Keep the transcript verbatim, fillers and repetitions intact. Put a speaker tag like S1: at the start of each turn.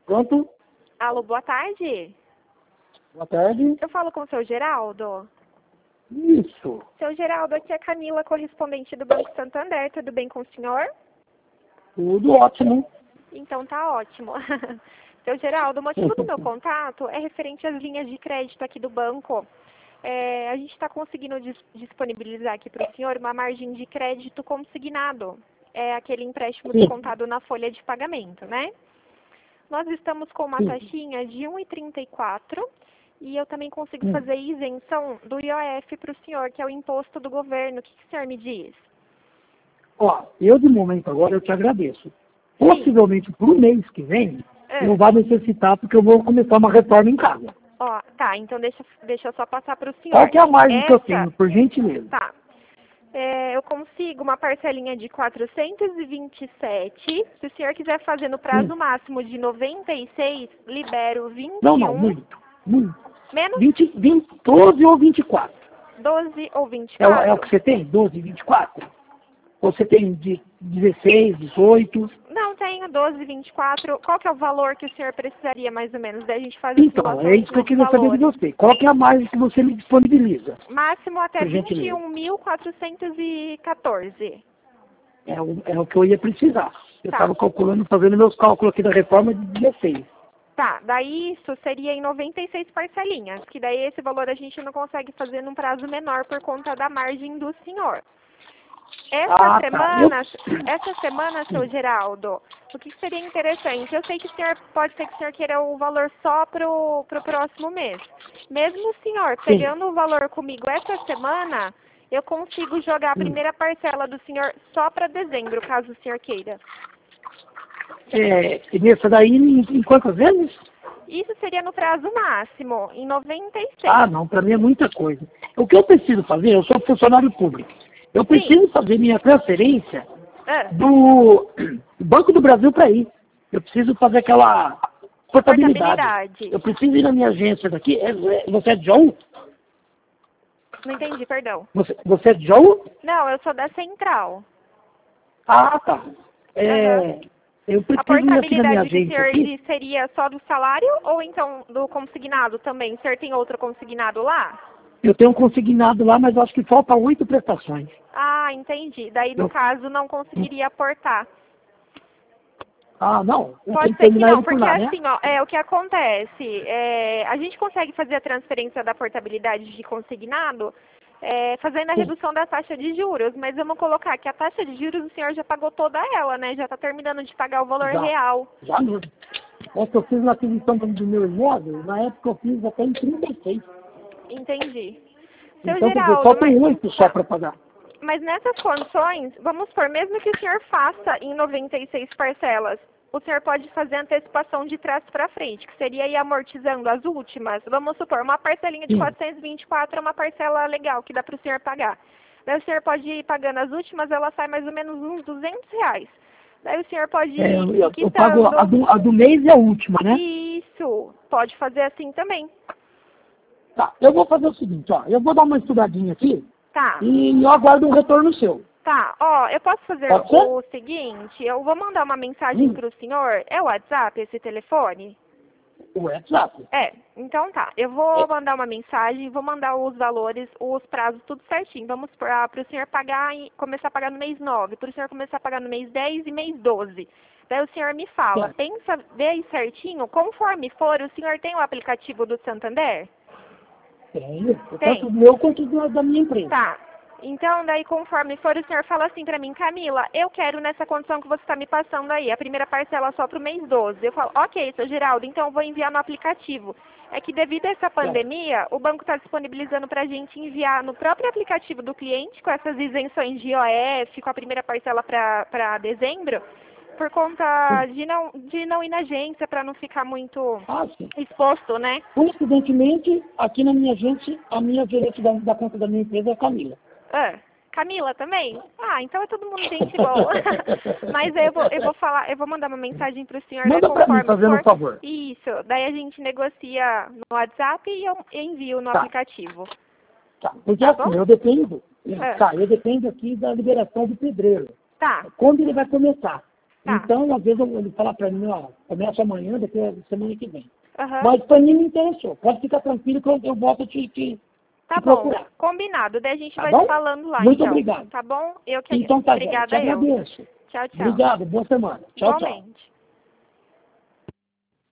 S1: Pronto?
S2: Alô, boa tarde.
S1: Boa tarde.
S2: Eu falo com o seu Geraldo.
S1: Isso.
S2: Seu Geraldo, aqui é a Camila, correspondente do Banco Santander. Tudo bem com o senhor?
S1: Tudo ótimo.
S2: Então tá ótimo. Seu Geraldo, o motivo do meu contato é referente às linhas de crédito aqui do banco. É, a gente está conseguindo dis- disponibilizar aqui para o senhor uma margem de crédito consignado. É aquele empréstimo
S1: Sim.
S2: descontado na folha de pagamento, né? Nós estamos com uma
S1: Sim.
S2: taxinha de um vírgula trinta e quatro e eu também consigo
S1: Hum.
S2: fazer isenção do I O F para o senhor, que é o imposto do governo. O que, que o senhor me diz?
S1: Ó, eu de momento agora eu te agradeço. Possivelmente para o mês que vem,
S2: É.
S1: não vai necessitar porque eu vou começar uma reforma em casa.
S2: Ó, tá, então deixa, deixa eu só passar para o senhor.
S1: Qual que é a margem que eu
S2: Essa-
S1: tenho, por gentileza?
S2: Tá. É, eu consigo uma parcelinha de quatrocentos e vinte e sete. Se o senhor quiser fazer no prazo
S1: Hum.
S2: máximo de noventa e seis, libero vinte e um.
S1: Não, não, muito. Muito.
S2: Menos
S1: vinte, vinte, doze ou vinte e quatro?
S2: doze ou vinte e
S1: É, o-
S2: quatro?
S1: é o que você tem? doze, vinte e quatro? Ou você tem de dezesseis, dezoito?
S2: Não, tenho doze, vinte e quatro. Qual que é o valor que o senhor precisaria, mais ou menos? Daí a gente faz a
S1: Então,
S2: simulação
S1: é
S2: em
S1: isso que eu
S2: cima de
S1: queria saber de
S2: valores.
S1: você. Qual que é a margem que você me disponibiliza?
S2: Máximo até
S1: Por
S2: vinte
S1: gentileza.
S2: e um mil quatrocentos e quatorze.
S1: É o, é o que eu ia precisar. Eu
S2: Tá.
S1: estava calculando, fazendo meus cálculos aqui da reforma de dezesseis.
S2: Tá, daí isso seria em noventa e seis parcelinhas, que daí esse valor a gente não consegue fazer num prazo menor por conta da margem do senhor. Essa
S1: Ah, tá.
S2: semana,
S1: Eu-
S2: essa semana, seu Geraldo, o que seria interessante? Eu sei que o senhor, pode ser que o senhor queira o valor só pro, pro próximo mês. Mesmo o senhor
S1: Sim.
S2: pegando o valor comigo essa semana, eu consigo jogar a
S1: Hum.
S2: primeira parcela do senhor só para dezembro, caso o senhor queira.
S1: É, e nessa daí, em, em quantas vezes?
S2: Isso seria no prazo máximo, em noventa e seis.
S1: Ah, não, para mim é muita coisa. O que eu preciso fazer, eu sou funcionário público. Eu preciso fazer minha transferência
S2: Ah,
S1: do Banco do Brasil para ir. Eu preciso fazer aquela portabilidade.
S2: Portabilidade.
S1: Eu preciso ir na minha agência daqui. É- é- você é John?
S2: não entendi, perdão.
S1: Você, você é John?
S2: Não, eu sou da central.
S1: Ah, tá. É,
S2: Aham.
S1: eu
S2: A
S1: preciso ir aqui na minha
S2: portabilidade que o
S1: agência.
S2: senhor
S1: Aqui.
S2: diz seria só do salário ou então do consignado também? O senhor tem outro consignado lá?
S1: Eu tenho um consignado lá, mas eu acho que falta oito prestações.
S2: Ah, entendi. Daí, no
S1: Eu-
S2: caso, não conseguiria aportar.
S1: Ah, não. Eu tenho
S2: Pode
S1: que
S2: ser que
S1: terminar
S2: não,
S1: ele por
S2: porque
S1: lá, né?
S2: assim, ó, é o que acontece. É, a gente consegue fazer a transferência da portabilidade de consignado é, fazendo a
S1: Sim.
S2: redução da taxa de juros, mas vamos colocar que a taxa de juros o senhor já pagou toda ela, né? Já está terminando de pagar o valor
S1: Já.
S2: real.
S1: Já mesmo. Essa eu fiz na aquisição do do meu imóvel, na época eu fiz até em trinta e seis.
S2: Entendi. Seu
S1: Então, quer dizer,
S2: Geraldo,
S1: faltam
S2: mas,
S1: oito só para pagar.
S2: mas nessas condições, vamos supor, mesmo que o senhor faça em noventa e seis parcelas, o senhor pode fazer antecipação de trás para frente, que seria ir amortizando as últimas. Vamos supor, uma parcelinha de
S1: Sim.
S2: quatrocentos e vinte e quatro é uma parcela legal, que dá para o senhor pagar. Daí o senhor pode ir pagando as últimas, ela sai mais ou menos uns duzentos reais. Daí o senhor pode
S1: É,
S2: ir
S1: eu, eu
S2: quitando.
S1: pago a do, a do mês é a última, né?
S2: Isso, pode fazer assim também.
S1: Tá, eu vou fazer o seguinte, ó. Eu vou dar uma estudadinha aqui
S2: Tá.
S1: e eu aguardo um retorno seu.
S2: Tá, ó, eu posso fazer
S1: Pode ser?
S2: o seguinte, eu vou mandar uma mensagem
S1: Hum.
S2: pro senhor, é o WhatsApp esse telefone?
S1: O WhatsApp.
S2: É, então tá, eu vou mandar uma mensagem, vou mandar os valores, os prazos, tudo certinho, vamos para o senhor pagar, e começar a pagar no mês nove, para o senhor começar a pagar no mês dez e mês doze. Daí o senhor me fala,
S1: Tá.
S2: pensa, vê aí certinho, conforme for, o senhor tem o aplicativo do Santander?
S1: Tenho.
S2: Tem.
S1: Tanto do meu quanto do- da minha empresa.
S2: Tá. Então, daí, conforme for, o senhor fala assim pra mim, Camila, eu quero nessa condição que você está me passando aí, a primeira parcela só pro mês doze. Eu falo, ok, seu Geraldo, então eu vou enviar no aplicativo. É que devido a essa pandemia, o banco está disponibilizando pra gente enviar no próprio aplicativo do cliente, com essas isenções de I O F, com a primeira parcela pra, pra dezembro, por conta de não, de não ir na agência, pra não ficar muito
S1: Ah, sim.
S2: exposto, né?
S1: Coincidentemente, aqui na minha agência, a minha gerente da, da conta da minha empresa é a Camila.
S2: Ah, Camila também? Ah, então é todo mundo gente boa. Mas eu vou, eu vou falar, eu vou mandar uma mensagem pro senhor, né,
S1: Manda pra mim,
S2: conforme
S1: fazendo um
S2: for.
S1: favor.
S2: Isso, daí a gente negocia no WhatsApp e eu envio no
S1: Tá.
S2: aplicativo.
S1: Tá, porque
S2: Tá
S1: assim,
S2: bom?
S1: eu dependo,
S2: É.
S1: tá, eu dependo aqui da liberação do pedreiro.
S2: Tá,
S1: Quando ele vai começar?
S2: Tá.
S1: Então, às vezes, eu- ele fala para mim, ó, começa amanhã, depois da semana que vem.
S2: Aham.
S1: Mas para mim não interessou. Pode ficar tranquilo que eu, eu volto a te, te,
S2: Tá
S1: te
S2: bom,
S1: procurar.
S2: combinado. Daí a gente
S1: Tá
S2: vai
S1: bom?
S2: se falando lá,
S1: Muito
S2: então.
S1: obrigado.
S2: Tá bom? Eu que
S1: Então tá,
S2: Obrigada,
S1: te
S2: eu.
S1: agradeço.
S2: Tchau, tchau.
S1: Obrigado, boa semana. Tchau, tchau.
S2: Igualmente.